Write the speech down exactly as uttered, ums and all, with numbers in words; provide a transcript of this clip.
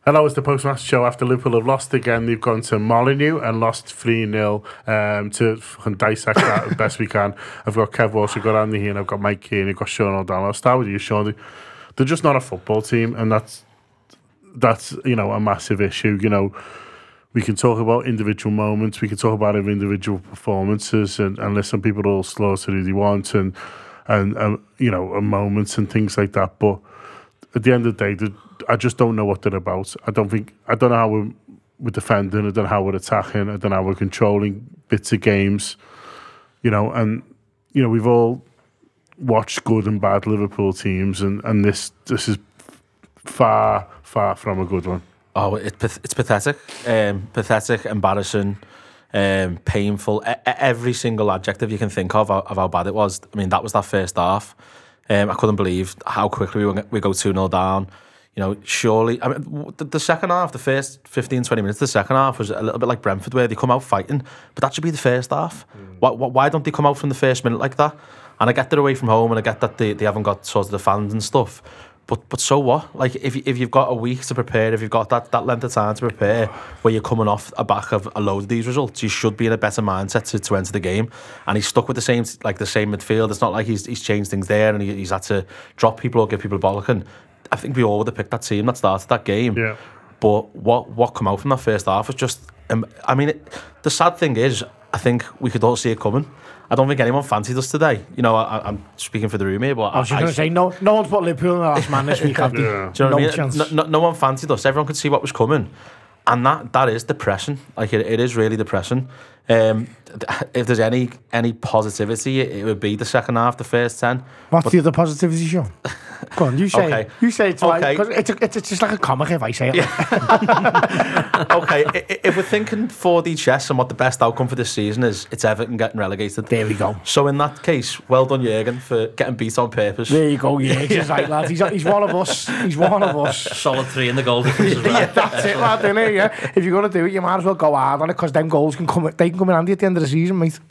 Hello, it's the Postmaster Show. After Liverpool have lost again, they've gone to Molineux and lost three nil um, to fucking dissect that as best we can. I've got Kev Walsh, I've got Andy here, and I've got Mike Keane, I've got Sean O'Donnell. I'll start with you, Sean. They're just not a football team, and that's, that's you know, a massive issue. You know, we can talk about individual moments, we can talk about individual performances, and, and listen, people all slaughter who they want, and, and, and you know, and moments and things like that, but at the end of the day, I just don't know what they're about. I don't think I don't know how we're, we're defending. I don't know how we're attacking. I don't know how we're controlling bits of games. You know, and you know we've all watched good and bad Liverpool teams, and, and this this is far far from a good one. Oh, it, it's pathetic, um, pathetic, embarrassing, um, painful. E- every single adjective you can think of of how bad it was. I mean, that was that first half. Um, I couldn't believe how quickly we, we go two nil down. You know, surely... I mean, the, the second half, the first fifteen, twenty minutes, the second half was a little bit like Brentford, where they come out fighting, but that should be the first half. Mm. Why, why don't they come out from the first minute like that? And I get they're away from home, and I get that they, they haven't got sort of the fans and stuff, but but so what? Like, if, if you've got a week to prepare, if you've got that, that length of time to prepare, where you're coming off a back of a load of these results, you should be in a better mindset to, to enter the game. And he's stuck with the same like the same midfield. It's not like he's he's changed things there, and he, he's had to drop people or give people a bollocking. I think we all would have picked that team that started that game. Yeah. But what what come out from that first half was just... Um, I mean, it, the sad thing is, I think we could all see it coming. I don't think anyone fancied us today. You know, I, I'm speaking for the room here, but... I was just going to say, no no one's put Liverpool in the last man this week, have they? Yeah. Do you know no what I mean? chance. No, no, no one fancied us. Everyone could see what was coming. And that that is depressing. Like, it, it is really depressing. Um, if there's any any positivity, it, it would be the second half, the first ten. What's but, the other positivity, Sean? Go on, you say okay. it. You say it. Okay. Because it's, it's, it's just like a comic if I say it. Yeah. Okay, if we're thinking four D chess and what the best outcome for this season is, it's Everton getting relegated. There we go. So in that case, well done, Jurgen, for getting beat on purpose. There you go, yeah. He's right, lad. He's, he's one of us. He's one of us. Solid three in the goal difference as well. Yeah, that's it, lad, isn't it? Yeah. If you're going to do it, you might as well go hard on it, because them goals can come, they can come in handy at the end of the season, mate.